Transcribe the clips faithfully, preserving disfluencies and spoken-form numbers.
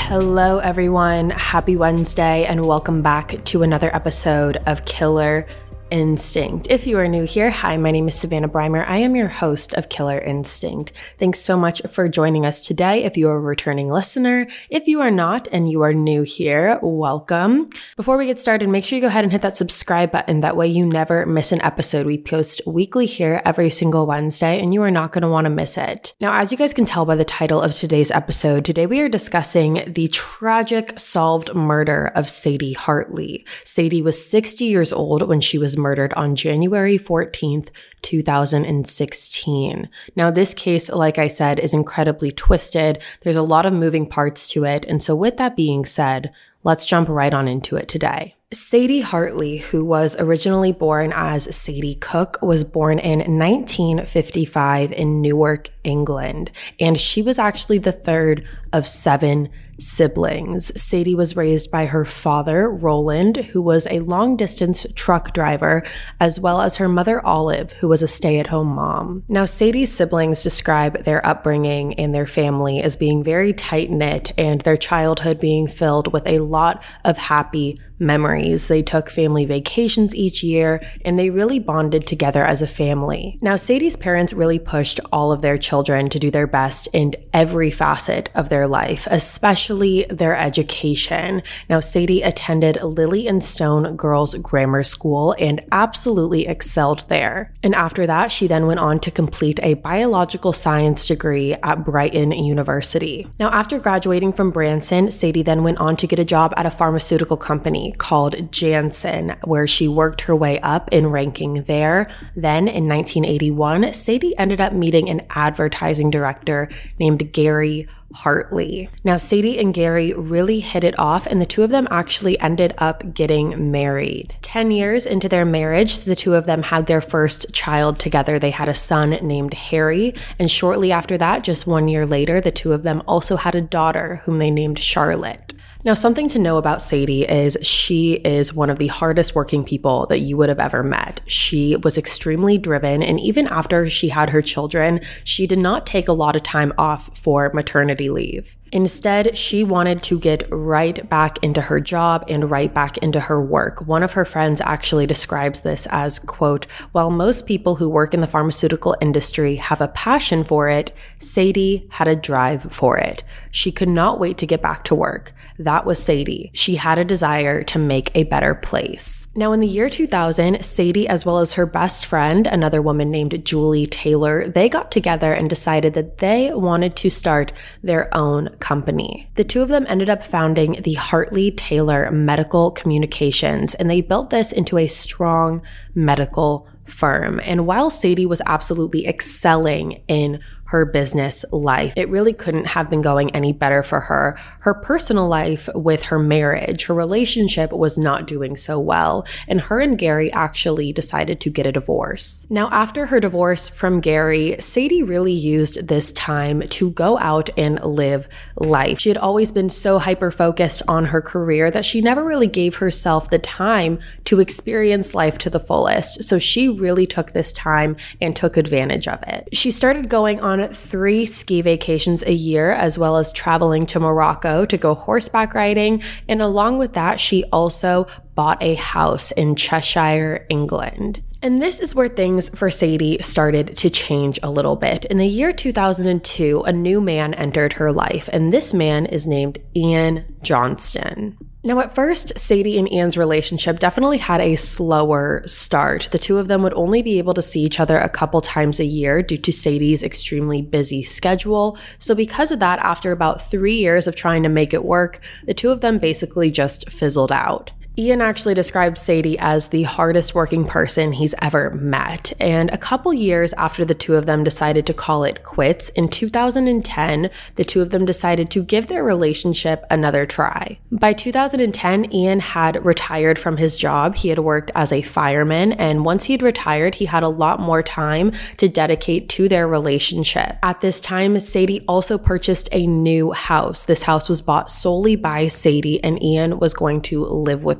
Hello everyone, happy Wednesday and welcome back to another episode of Killer Instinct. If you are new here, hi, my name is Savannah Breimer. I am your host of Killer Instinct. Thanks so much for joining us today. If you are a returning listener, if you are not and you are new here, welcome. Before we get started, make sure you go ahead and hit that subscribe button. That way you never miss an episode. We post weekly here every single Wednesday and you are not going to want to miss it. Now, as you guys can tell by the title of today's episode, today we are discussing the tragic solved murder of Sadie Hartley. Sadie was sixty years old when she was murdered on January fourteenth, two thousand sixteen. Now, this case, like I said, is incredibly twisted. There's a lot of moving parts to it. And so with that being said, let's jump right on into it today. Sadie Hartley, who was originally born as Sadie Cook, was born in nineteen fifty-five in Newark, England, and she was actually the third of seven siblings. Sadie was raised by her father, Roland, who was a long-distance truck driver, as well as her mother, Olive, who was a stay-at-home mom. Now, Sadie's siblings describe their upbringing and their family as being very tight-knit and their childhood being filled with a lot of happy memories. They took family vacations each year and they really bonded together as a family. Now, Sadie's parents really pushed all of their children to do their best in every facet of their life, especially their education. Now, Sadie attended Lily and Stone Girls Grammar School and absolutely excelled there. And after that, she then went on to complete a biological science degree at Brighton University. Now, after graduating from Branson, Sadie then went on to get a job at a pharmaceutical company called Janssen, where she worked her way up in ranking there. Then in nineteen eighty-one, Sadie ended up meeting an advertising director named Gary Hartley. Now, Sadie and Gary really hit it off, and the two of them actually ended up getting married. Ten years into their marriage, the two of them had their first child together. They had a son named Harry, and shortly after that, just one year later, the two of them also had a daughter whom they named Charlotte. Now, something to know about Sadie is she is one of the hardest working people that you would have ever met. She was extremely driven, and even after she had her children, she did not take a lot of time off for maternity leave. Instead, she wanted to get right back into her job and right back into her work. One of her friends actually describes this as, quote, "While most people who work in the pharmaceutical industry have a passion for it, Sadie had a drive for it. She could not wait to get back to work. That was Sadie. She had a desire to make a better place." Now, in the year two thousand, Sadie, as well as her best friend, another woman named Julie Taylor, they got together and decided that they wanted to start their own company. The two of them ended up founding the Hartley Taylor Medical Communications, and they built this into a strong medical firm. And while Sadie was absolutely excelling in her business life, it really couldn't have been going any better for her. Her personal life with her marriage, her relationship was not doing so well, and her and Gary actually decided to get a divorce. Now, after her divorce from Gary, Sadie really used this time to go out and live life. She had always been so hyper-focused on her career that she never really gave herself the time to experience life to the fullest. So she really took this time and took advantage of it. She started going on three ski vacations a year, as well as traveling to Morocco to go horseback riding. And along with that, she also bought a house in Cheshire, England. And this is where things for Sadie started to change a little bit. In the year two thousand two, a new man entered her life, and this man is named Ian Johnston. Now, at first, Sadie and Ian's relationship definitely had a slower start. The two of them would only be able to see each other a couple times a year due to Sadie's extremely busy schedule. So because of that, after about three years of trying to make it work, the two of them basically just fizzled out. Ian actually described Sadie as the hardest working person he's ever met. And a couple years after the two of them decided to call it quits, in two thousand ten, the two of them decided to give their relationship another try. By two thousand ten, Ian had retired from his job. He had worked as a fireman, and once he had retired, he had a lot more time to dedicate to their relationship. At this time, Sadie also purchased a new house. This house was bought solely by Sadie, and Ian was going to live with her.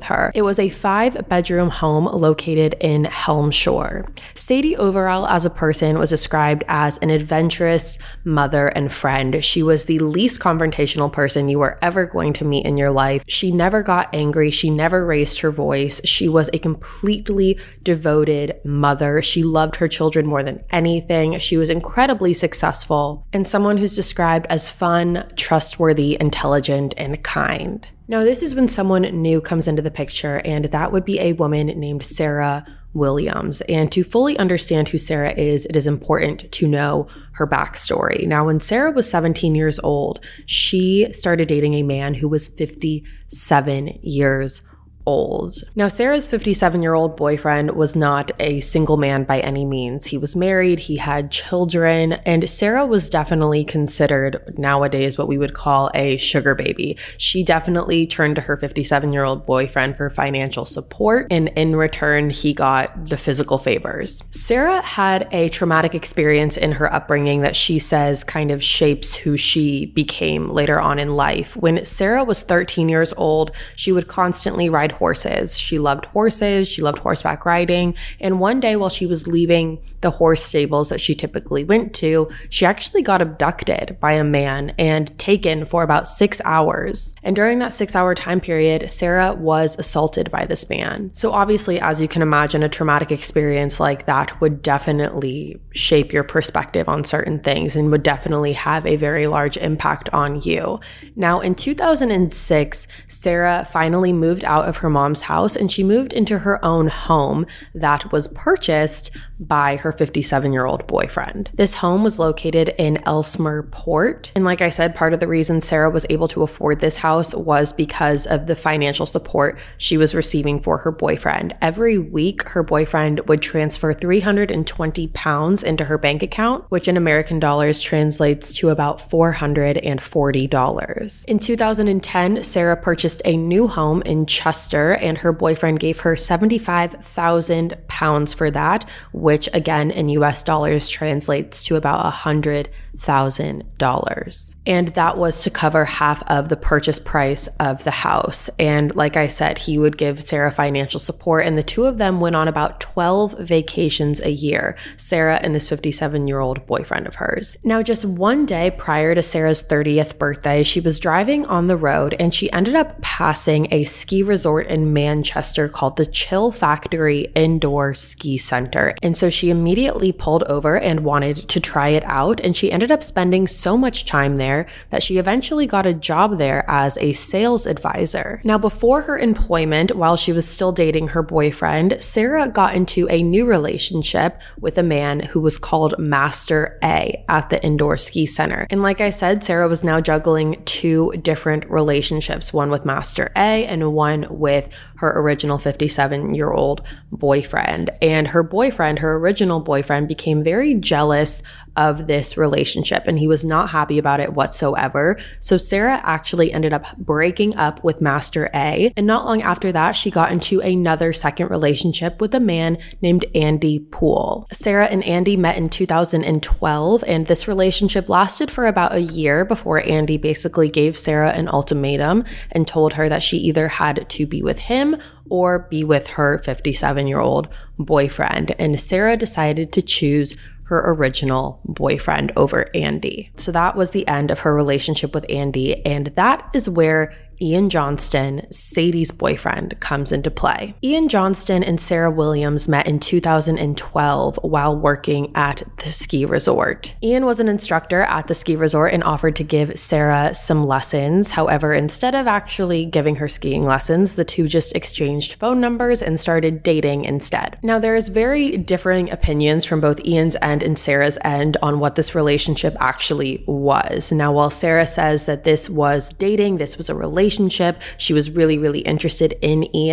her. It was a five-bedroom home located in Helm Shore. Sadie overall as a person was described as an adventurous mother and friend. She was the least confrontational person you were ever going to meet in your life. She never got angry. She never raised her voice. She was a completely devoted mother. She loved her children more than anything. She was incredibly successful and someone who's described as fun, trustworthy, intelligent, and kind. Now, this is when someone new comes into the picture, and that would be a woman named Sarah Williams. And to fully understand who Sarah is, it is important to know her backstory. Now, when Sarah was seventeen years old, she started dating a man who was fifty-seven years old. Now, Sarah's fifty-seven-year-old boyfriend was not a single man by any means. He was married, he had children, and Sarah was definitely considered nowadays what we would call a sugar baby. She definitely turned to her fifty-seven-year-old boyfriend for financial support, and in return, he got the physical favors. Sarah had a traumatic experience in her upbringing that she says kind of shapes who she became later on in life. When Sarah was thirteen years old, she would constantly ride horses. She loved horses. She loved horseback riding. And one day while she was leaving the horse stables that she typically went to, she actually got abducted by a man and taken for about six hours. And during that six hour time period, Sarah was assaulted by this man. So obviously, as you can imagine, a traumatic experience like that would definitely shape your perspective on certain things and would definitely have a very large impact on you. Now, in two thousand six, Sarah finally moved out of her mom's house and she moved into her own home that was purchased by her fifty-seven-year-old boyfriend. This home was located in Ellesmere Port. And like I said, part of the reason Sarah was able to afford this house was because of the financial support she was receiving for her boyfriend. Every week, her boyfriend would transfer three hundred twenty pounds into her bank account, which in American dollars translates to about four hundred forty dollars. In two thousand ten, Sarah purchased a new home in Chester, and her boyfriend gave her seventy-five thousand pounds for that, which again in U S dollars translates to about one hundred thousand dollars. And that was to cover half of the purchase price of the house. And like I said, he would give Sarah financial support, and the two of them went on about twelve vacations a year, Sarah and this fifty-seven-year-old boyfriend of hers. Now, just one day prior to Sarah's thirtieth birthday, she was driving on the road and she ended up passing a ski resort in Manchester called the Chill Factory Indoor Ski Center. And so she immediately pulled over and wanted to try it out, and she ended up spending so much time there that she eventually got a job there as a sales advisor. Now, before her employment, while she was still dating her boyfriend, Sarah got into a new relationship with a man who was called Master A at the indoor ski center. And like I said, Sarah was now juggling two different relationships, one with Master A and one with her original fifty-seven-year-old boyfriend. And her boyfriend, her original boyfriend, became very jealous of this relationship, and he was not happy about it whatsoever. So Sarah actually ended up breaking up with Master A, and not long after that, she got into another second relationship with a man named Andy Poole. Sarah and Andy met in two thousand twelve, and this relationship lasted for about a year before Andy basically gave Sarah an ultimatum and told her that she either had to be with him or be with her fifty-seven-year-old boyfriend. And Sarah decided to choose her original boyfriend over Andy. So that was the end of her relationship with Andy, and that is where Ian Johnston, Sadie's boyfriend, comes into play. Ian Johnston and Sarah Williams met in two thousand twelve while working at the ski resort. Ian was an instructor at the ski resort and offered to give Sarah some lessons. However, instead of actually giving her skiing lessons, the two just exchanged phone numbers and started dating instead. Now, there is very differing opinions from both Ian's end and Sarah's end on what this relationship actually was. Now, while Sarah says that this was dating, this was a relationship, Relationship. She was really, really interested in Ian.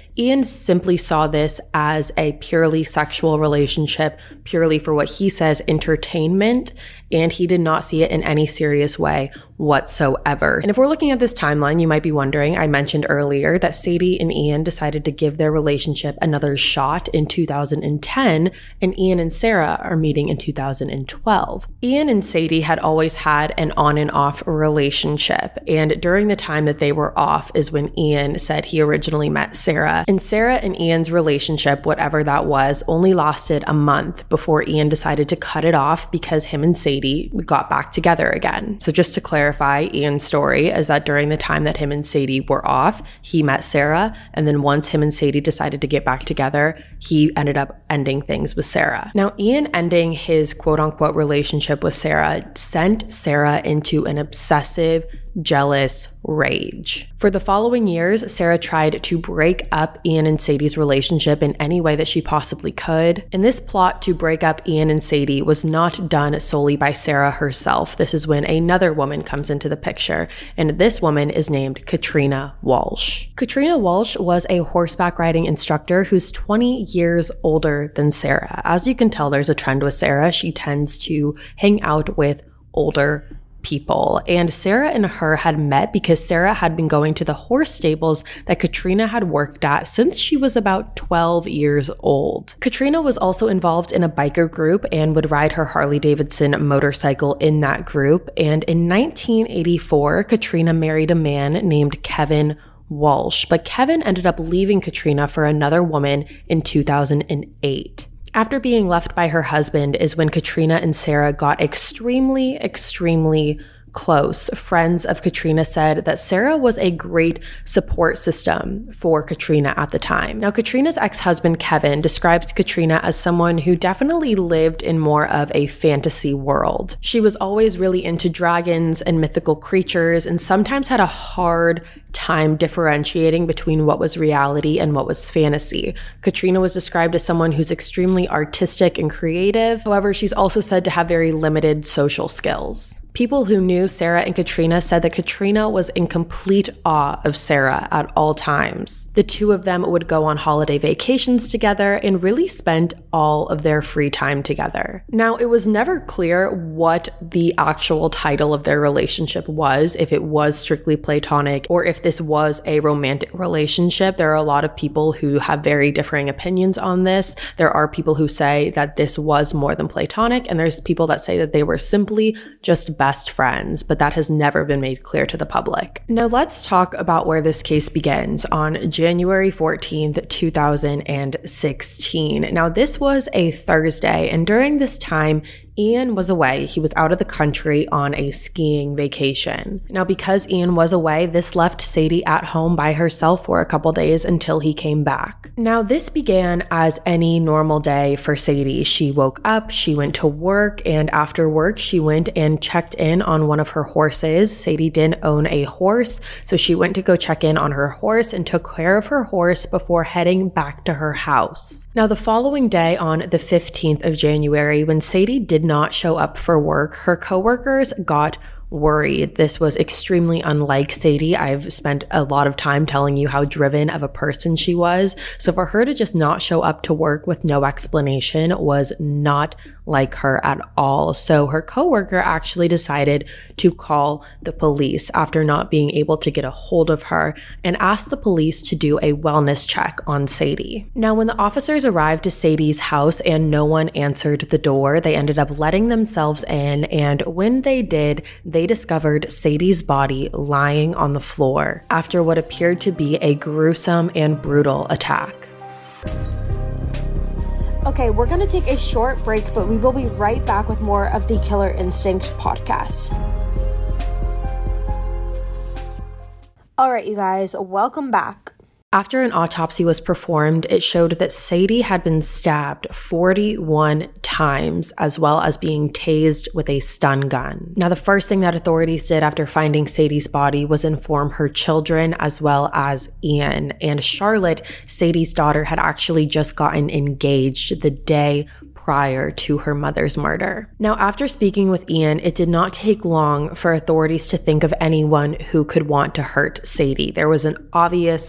Ian simply saw this as a purely sexual relationship, purely for what he says entertainment, and he did not see it in any serious way whatsoever. And if we're looking at this timeline, you might be wondering, I mentioned earlier that Sadie and Ian decided to give their relationship another shot in two thousand ten, and Ian and Sarah are meeting in two thousand twelve. Ian and Sadie had always had an on and off relationship, and during the time that they were off is when Ian said he originally met Sarah. And Sarah and Ian's relationship, whatever that was, only lasted a month before Ian decided to cut it off because him and Sadie got back together again. So just to clarify, Ian's story is that during the time that him and Sadie were off, he met Sarah, and then once him and Sadie decided to get back together, he ended up ending things with Sarah. Now, Ian ending his quote-unquote relationship with Sarah sent Sarah into an obsessive, jealous rage. For the following years, Sarah tried to break up Ian and Sadie's relationship in any way that she possibly could. And this plot to break up Ian and Sadie was not done solely by Sarah herself. This is when another woman comes into the picture, and this woman is named Katrina Walsh. Katrina Walsh was a horseback riding instructor who's twenty years older than Sarah. As you can tell, there's a trend with Sarah. She tends to hang out with older people. And Sarah and her had met because Sarah had been going to the horse stables that Katrina had worked at since she was about twelve years old. Katrina was also involved in a biker group and would ride her Harley Davidson motorcycle in that group. And in nineteen eighty-four, Katrina married a man named Kevin Walsh, but Kevin ended up leaving Katrina for another woman in two thousand eight. After being left by her husband is when Katrina and Sarah got extremely, extremely close. Friends of Katrina said that Sarah was a great support system for Katrina at the time. Now, Katrina's ex-husband, Kevin, describes Katrina as someone who definitely lived in more of a fantasy world. She was always really into dragons and mythical creatures, and sometimes had a hard time differentiating between what was reality and what was fantasy. Katrina was described as someone who's extremely artistic and creative. However, she's also said to have very limited social skills. People who knew Sarah and Katrina said that Katrina was in complete awe of Sarah at all times. The two of them would go on holiday vacations together and really spent all of their free time together. Now, it was never clear what the actual title of their relationship was, if it was strictly platonic or if this was a romantic relationship. There are a lot of people who have very differing opinions on this. There are people who say that this was more than platonic, and there's people that say that they were simply just best friends, but that has never been made clear to the public. Now let's talk about where this case begins on January fourteenth, two thousand sixteen. Now this was a Thursday, and during this time, Ian was away. He was out of the country on a skiing vacation. Now, because Ian was away, this left Sadie at home by herself for a couple days until he came back. Now, this began as any normal day for Sadie. She woke up, she went to work, and after work, she went and checked in on one of her horses. Sadie didn't own a horse, so she went to go check in on her horse and took care of her horse before heading back to her house. Now, the following day on the fifteenth of January, when Sadie did not show up for work, her coworkers got worried. This was extremely unlike Sadie. I've spent a lot of time telling you how driven of a person she was. So for her to just not show up to work with no explanation was not like her at all. So her coworker actually decided to call the police after not being able to get a hold of her and asked the police to do a wellness check on Sadie. Now, when the officers arrived to Sadie's house and no one answered the door, they ended up letting themselves in, and when they did, they discovered Sadie's body lying on the floor after what appeared to be a gruesome and brutal attack. Okay, we're going to take a short break, but we will be right back with more of the Killer Instinct podcast. All right, you guys, welcome back. After an autopsy was performed, it showed that Sadie had been stabbed forty-one times, as well as being tased with a stun gun. Now, the first thing that authorities did after finding Sadie's body was inform her children, as well as Ian. And Charlotte, Sadie's daughter, had actually just gotten engaged the day prior to her mother's murder. Now, after speaking with Ian, it did not take long for authorities to think of anyone who could want to hurt Sadie. There was an obvious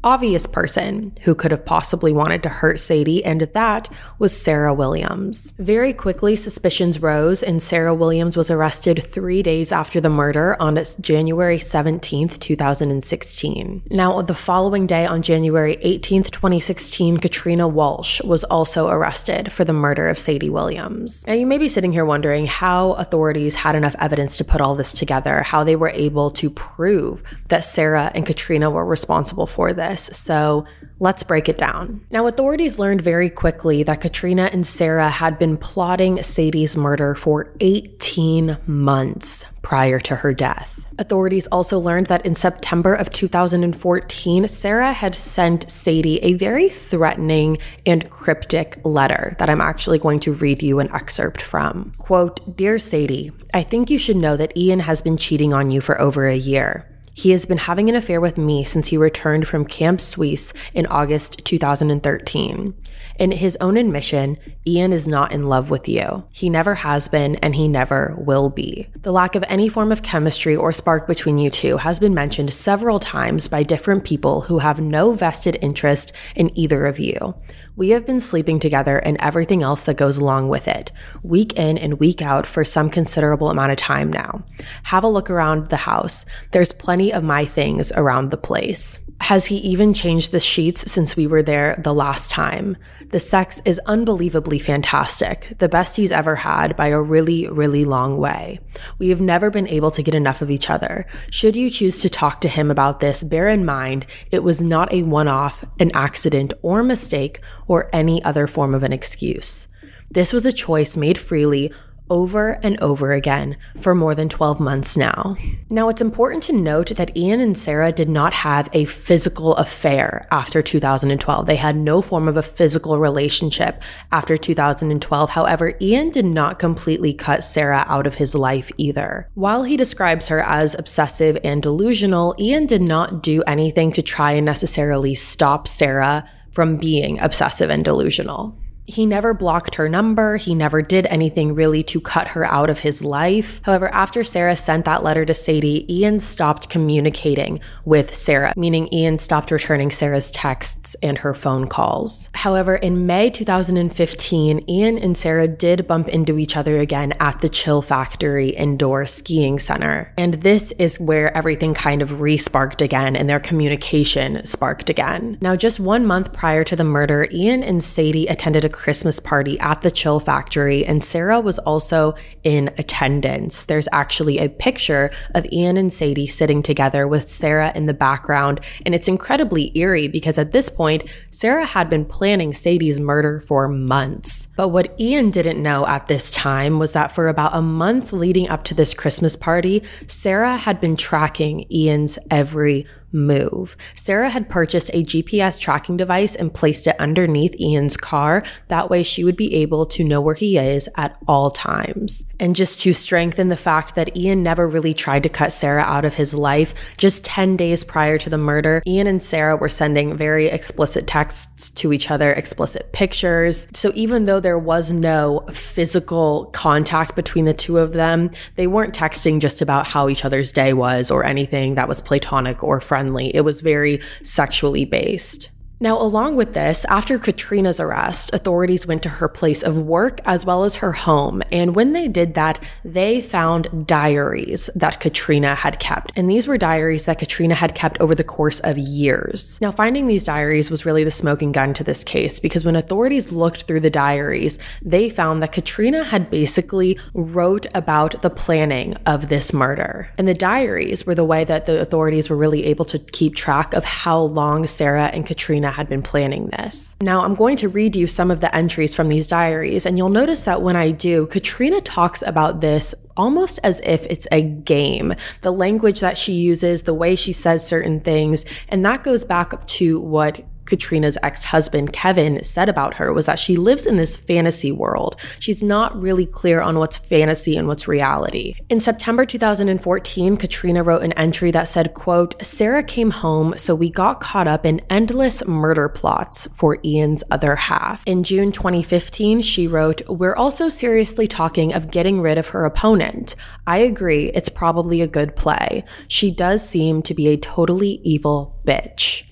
obvious person who could have possibly wanted to hurt Sadie, and that was Sarah Williams. Very quickly, suspicions rose, and Sarah Williams was arrested three days after the murder on January seventeenth, two thousand sixteen. Now, the following day, on January eighteenth, twenty sixteen, Katrina Walsh was also arrested for the murder of Sadie Williams. Now, you may be sitting here wondering how authorities had enough evidence to put all this together, how they were able to prove that Sarah and Katrina were responsible for this. So let's break it down. Now, authorities learned very quickly that Katrina and Sarah had been plotting Sadie's murder for eighteen months prior to her death. Authorities also learned that in September of two thousand fourteen, Sarah had sent Sadie a very threatening and cryptic letter that I'm actually going to read you an excerpt from. Quote, "Dear Sadie, I think you should know that Ian has been cheating on you for over a year. He has been having an affair with me since he returned from Camp Suisse in August two thousand thirteen. In his own admission, Ian is not in love with you. He never has been, and he never will be. The lack of any form of chemistry or spark between you two has been mentioned several times by different people who have no vested interest in either of you. We have been sleeping together and everything else that goes along with it, week in and week out for some considerable amount of time now. Have a look around the house. There's plenty of my things around the place. Has he even changed the sheets since we were there the last time? The sex is unbelievably fantastic, the best he's ever had by a really, really long way. We have never been able to get enough of each other. Should you choose to talk to him about this, bear in mind it was not a one-off, an accident, or mistake, or any other form of an excuse. This was a choice made freely over and over again for more than twelve months now. Now, it's important to note that Ian and Sarah did not have a physical affair after two thousand twelve. They had no form of a physical relationship after two thousand twelve. However, Ian did not completely cut Sarah out of his life either. While he describes her as obsessive and delusional, Ian did not do anything to try and necessarily stop Sarah from being obsessive and delusional. He never blocked her number. He never did anything really to cut her out of his life. However, after Sarah sent that letter to Sadie, Ian stopped communicating with Sarah, meaning Ian stopped returning Sarah's texts and her phone calls. However, in May two thousand fifteen, Ian and Sarah did bump into each other again at the Chill Factory Indoor Skiing Center. And this is where everything kind of re-sparked again and their communication sparked again. Now, just one month prior to the murder, Ian and Sadie attended a Christmas party at the Chill Factory, and Sarah was also in attendance. There's actually a picture of Ian and Sadie sitting together with Sarah in the background, and it's incredibly eerie because at this point, Sarah had been planning Sadie's murder for months. But what Ian didn't know at this time was that for about a month leading up to this Christmas party, Sarah had been tracking Ian's every move. Sarah had purchased a G P S tracking device and placed it underneath Ian's car. That way she would be able to know where he is at all times. And just to strengthen the fact that Ian never really tried to cut Sarah out of his life, just ten days prior to the murder, Ian and Sarah were sending very explicit texts to each other, explicit pictures. So even though there was no physical contact between the two of them, they weren't texting just about how each other's day was or anything that was platonic or friendly. It was very sexually based. Now, along with this, after Katrina's arrest, authorities went to her place of work as well as her home. And when they did that, they found diaries that Katrina had kept. And these were diaries that Katrina had kept over the course of years. Now, finding these diaries was really the smoking gun to this case, because when authorities looked through the diaries, they found that Katrina had basically wrote about the planning of this murder. And the diaries were the way that the authorities were really able to keep track of how long Sarah and Katrina had been planning this. Now, I'm going to read you some of the entries from these diaries, and you'll notice that when I do, Katrina talks about this almost as if it's a game. The language that she uses, the way she says certain things, and that goes back to what Katrina's ex-husband, Kevin, said about her, was that she lives in this fantasy world. She's not really clear on what's fantasy and what's reality. In September two thousand fourteen, Katrina wrote an entry that said, quote, "Sarah came home, so we got caught up in endless murder plots for Ian's other half." In June twenty fifteen, she wrote, "We're also seriously talking of getting rid of her opponent. I agree, it's probably a good play. She does seem to be a totally evil bitch."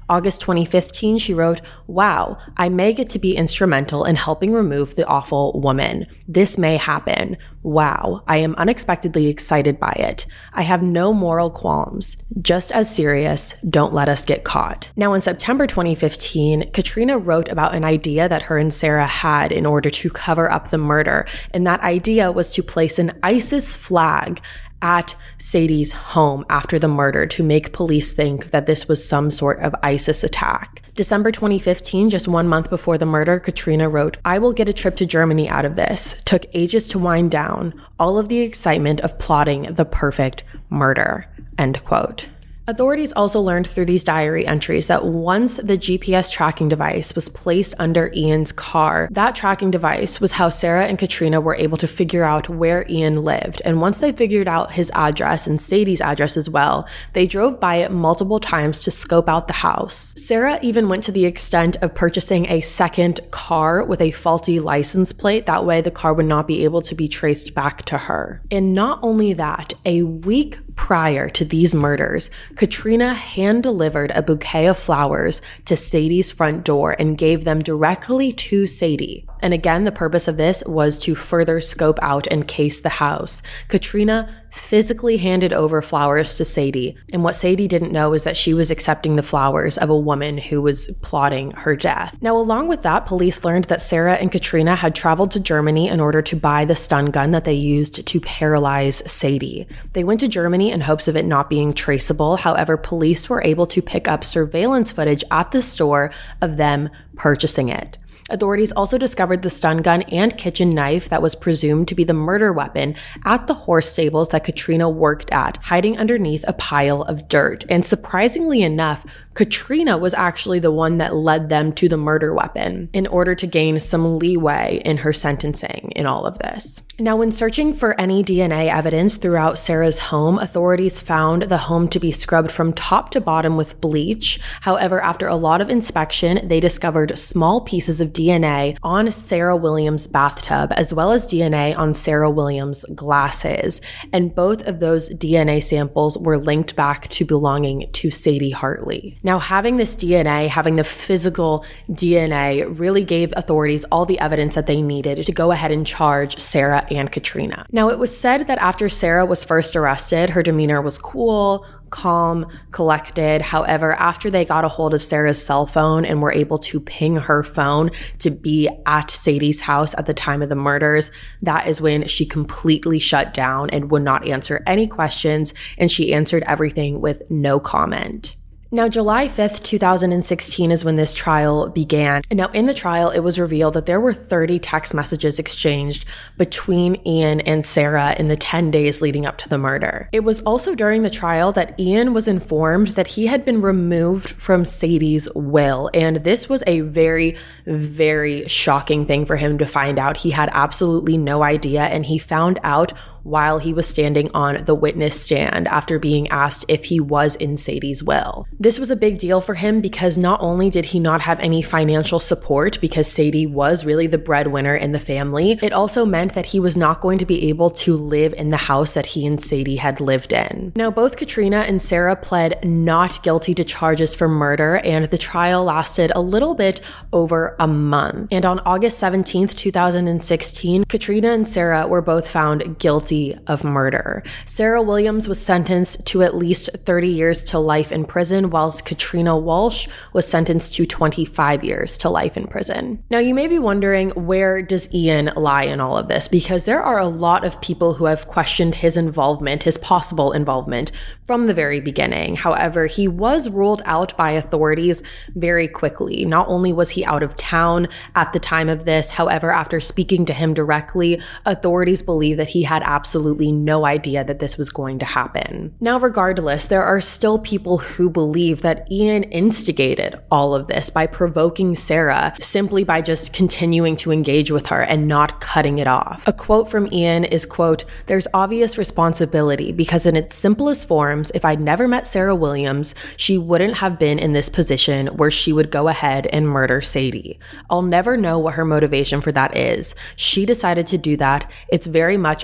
August twenty fifteen, she wrote, "Wow, I may get to be instrumental in helping remove the awful woman. This may happen. Wow, I am unexpectedly excited by it. I have no moral qualms. Just as serious, don't let us get caught." Now, in September twenty fifteen, Katrina wrote about an idea that her and Sarah had in order to cover up the murder, and that idea was to place an ISIS flag at Sadie's home after the murder to make police think that this was some sort of ISIS attack. December twenty fifteen, just one month before the murder, Katrina wrote, "I will get a trip to Germany out of this. Took ages to wind down. All of the excitement of plotting the perfect murder." End quote. Authorities also learned through these diary entries that once the G P S tracking device was placed under Ian's car, that tracking device was how Sarah and Katrina were able to figure out where Ian lived. And once they figured out his address and Sadie's address as well, they drove by it multiple times to scope out the house. Sarah even went to the extent of purchasing a second car with a faulty license plate. That way the car would not be able to be traced back to her. And not only that, a week prior to these murders, Katrina hand-delivered a bouquet of flowers to Sadie's front door and gave them directly to Sadie. And again, the purpose of this was to further scope out and case the house. Katrina physically handed over flowers to Sadie, and what Sadie didn't know is that she was accepting the flowers of a woman who was plotting her death. Now, along with that, police learned that Sarah and Katrina had traveled to Germany in order to buy the stun gun that they used to paralyze Sadie. They went to Germany in hopes of it not being traceable. However, police were able to pick up surveillance footage at the store of them purchasing it. Authorities also discovered the stun gun and kitchen knife that was presumed to be the murder weapon at the horse stables that Katrina worked at, hiding underneath a pile of dirt. And surprisingly enough, Katrina was actually the one that led them to the murder weapon in order to gain some leeway in her sentencing in all of this. Now, when searching for any D N A evidence throughout Sarah's home, authorities found the home to be scrubbed from top to bottom with bleach. However, after a lot of inspection, they discovered small pieces of D N A on Sarah Williams' bathtub, as well as D N A on Sarah Williams' glasses. And both of those D N A samples were linked back to belonging to Sadie Hartley. Now, having this D N A, having the physical D N A, really gave authorities all the evidence that they needed to go ahead and charge Sarah and Katrina. Now, it was said that after Sarah was first arrested, her demeanor was cool, calm, collected. However, after they got a hold of Sarah's cell phone and were able to ping her phone to be at Sadie's house at the time of the murders, that is when she completely shut down and would not answer any questions, and she answered everything with no comment. Now, July fifth, two thousand sixteen is when this trial began. And now in the trial, it was revealed that there were thirty text messages exchanged between Ian and Sarah in the ten days leading up to the murder. It was also during the trial that Ian was informed that he had been removed from Sadie's will. And this was a very, very shocking thing for him to find out. He had absolutely no idea, and he found out while he was standing on the witness stand after being asked if he was in Sadie's will. This was a big deal for him because not only did he not have any financial support because Sadie was really the breadwinner in the family, it also meant that he was not going to be able to live in the house that he and Sadie had lived in. Now, both Katrina and Sarah pled not guilty to charges for murder, and the trial lasted a little bit over a month. And on August seventeenth, two thousand sixteen, Katrina and Sarah were both found guilty of murder. Sarah Williams was sentenced to at least thirty years to life in prison, whilst Katrina Walsh was sentenced to twenty-five years to life in prison. Now, you may be wondering, where does Ian lie in all of this? Because there are a lot of people who have questioned his involvement, his possible involvement, from the very beginning. However, he was ruled out by authorities very quickly. Not only was he out of town at the time of this, however, after speaking to him directly, authorities believe that he had absolutely no idea that this was going to happen. Now, regardless, there are still people who believe that Ian instigated all of this by provoking Sarah simply by just continuing to engage with her and not cutting it off. A quote from Ian is, quote, "There's obvious responsibility because in its simplest forms, if I'd never met Sarah Williams, she wouldn't have been in this position where she would go ahead and murder Sadie. I'll never know what her motivation for that is. She decided to do that. It's very much her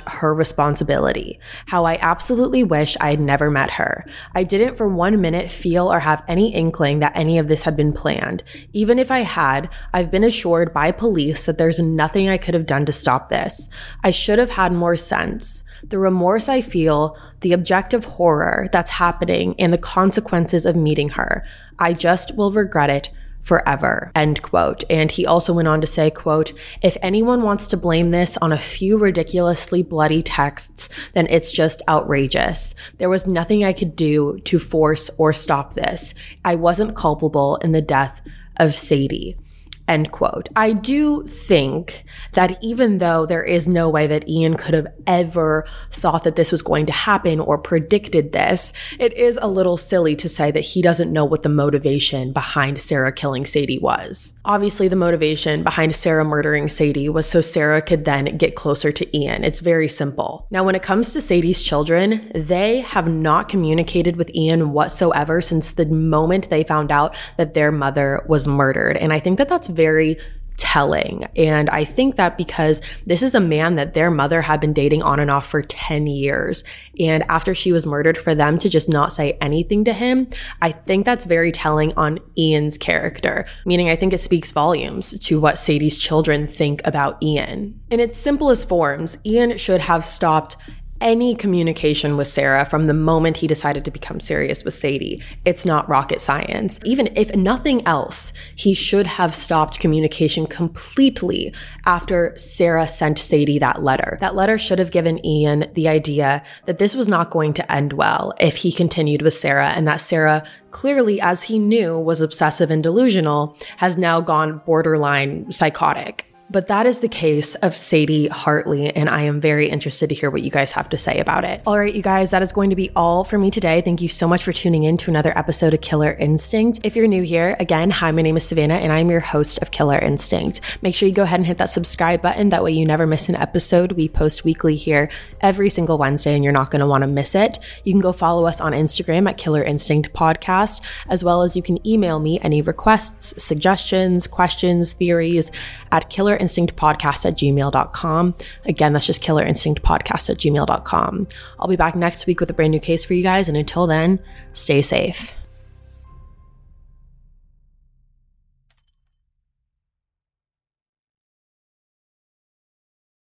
responsibility. How I absolutely wish I had never met her. I didn't for one minute feel or have any inkling that any of this had been planned. Even if I had, I've been assured by police that there's nothing I could have done to stop this. I should have had more sense. The remorse I feel, the objective horror that's happening, and the consequences of meeting her. I just will regret it forever, end quote. And he also went on to say, quote, if anyone wants to blame this on a few ridiculously bloody texts, then it's just outrageous. There was nothing I could do to force or stop this. I wasn't culpable in the death of Sadie. End quote. I do think that even though there is no way that Ian could have ever thought that this was going to happen or predicted this, it is a little silly to say that he doesn't know what the motivation behind Sarah killing Sadie was. Obviously, the motivation behind Sarah murdering Sadie was so Sarah could then get closer to Ian. It's very simple. Now, when it comes to Sadie's children, they have not communicated with Ian whatsoever since the moment they found out that their mother was murdered. And I think that that's very telling. And I think that because this is a man that their mother had been dating on and off for ten years. And after she was murdered, for them to just not say anything to him, I think that's very telling on Ian's character. Meaning I think it speaks volumes to what Sadie's children think about Ian. In its simplest forms, Ian should have stopped any communication with Sarah from the moment he decided to become serious with Sadie. It's not rocket science. Even if nothing else, he should have stopped communication completely after Sarah sent Sadie that letter. That letter should have given Ian the idea that this was not going to end well if he continued with Sarah, and that Sarah, clearly, as he knew, was obsessive and delusional, has now gone borderline psychotic. But that is the case of Sadie Hartley, and I am very interested to hear what you guys have to say about it. All right, you guys, that is going to be all for me today. Thank you so much for tuning in to another episode of Killer Instinct. If you're new here, again, hi, my name is Savannah, and I'm your host of Killer Instinct. Make sure you go ahead and hit that subscribe button. That way you never miss an episode. We post weekly here every single Wednesday, and you're not going to want to miss it. You can go follow us on Instagram at Killer Instinct Podcast, as well as you can email me any requests, suggestions, questions, theories at killer instinct podcast at gmail dot com. Again, that's just killer instinct podcast at gmail dot com. I'll be back next week with a brand new case for you guys. And until then, stay safe.